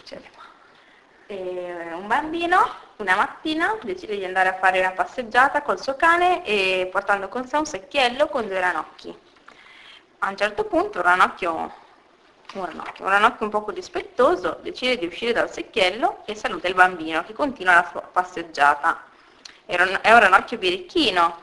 succede qua? Un bambino una mattina decide di andare a fare una passeggiata col suo cane e portando con sé un secchiello con 2 ranocchi. A un certo punto un ranocchio un poco dispettoso decide di uscire dal secchiello e saluta il bambino che continua la sua passeggiata. È un ranocchio birichino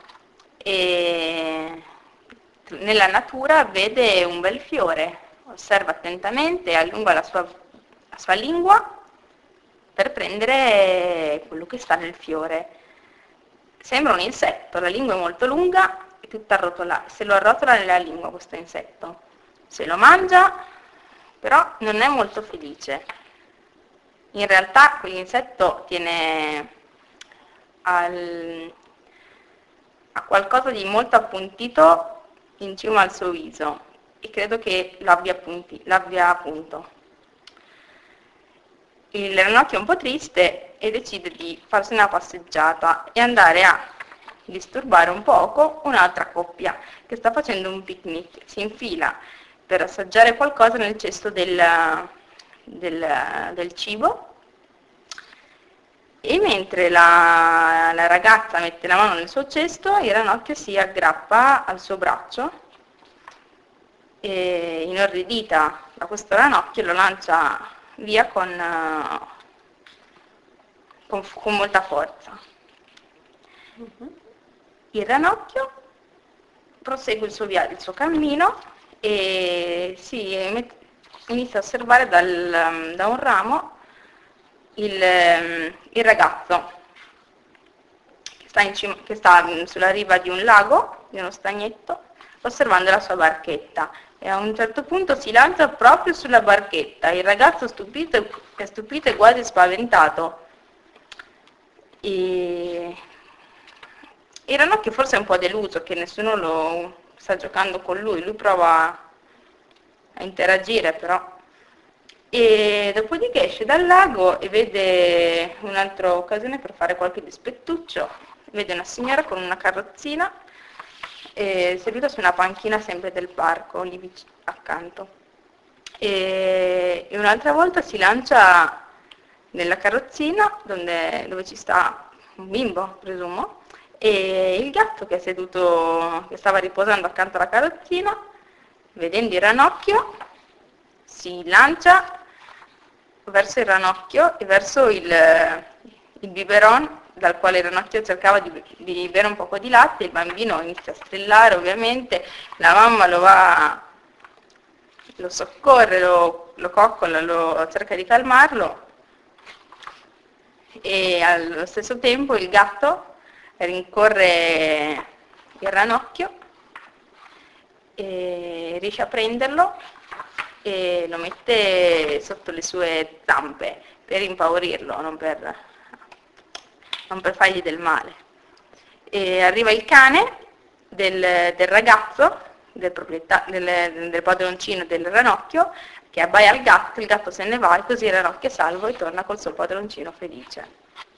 e nella natura vede un bel fiore, osserva attentamente, allunga la sua lingua per prendere quello che sta nel fiore. Sembra un insetto, la lingua è molto lunga e tutta arrotolata, se lo arrotola nella lingua questo insetto. Se lo mangia, però non è molto felice. In realtà quell'insetto tiene a qualcosa di molto appuntito in cima al suo viso e credo che l'abbia appunto. Il ranocchio è un po' triste e decide di farsi una passeggiata e andare a disturbare un poco un'altra coppia che sta facendo un picnic. Si infila per assaggiare qualcosa nel cesto del cibo e mentre la ragazza mette la mano nel suo cesto, il ranocchio si aggrappa al suo braccio e inorridita da questo ranocchio lo lancia via con molta forza. Il ranocchio prosegue il suo cammino e inizia a osservare da un ramo il ragazzo che sta sulla riva di un lago, di uno stagnetto, osservando la sua barchetta. E a un certo punto si lancia proprio sulla barchetta. Il ragazzo è stupito e quasi spaventato. E il ranocchio forse è un po' deluso che nessuno lo sta giocando con lui. Lui prova a interagire però. E dopodiché esce dal lago e vede un'altra occasione per fare qualche dispettuccio. Vede una signora con una carrozzina seduta su una panchina sempre del parco, lì accanto. E un'altra volta si lancia nella carrozzina dove ci sta un bimbo, presumo, e il gatto che stava riposando accanto alla carrozzina, vedendo il ranocchio, si lancia verso il ranocchio e verso il biberon dal quale il ranocchio cercava di bere un poco di latte. Il bambino inizia a strillare ovviamente, la mamma lo soccorre, lo coccola, cerca di calmarlo e allo stesso tempo il gatto rincorre il ranocchio e riesce a prenderlo e lo mette sotto le sue zampe per impaurirlo, non per fargli del male. E arriva il cane del ragazzo, del padroncino del ranocchio, che abbaia al gatto, il gatto se ne va e così il ranocchio è salvo e torna col suo padroncino felice.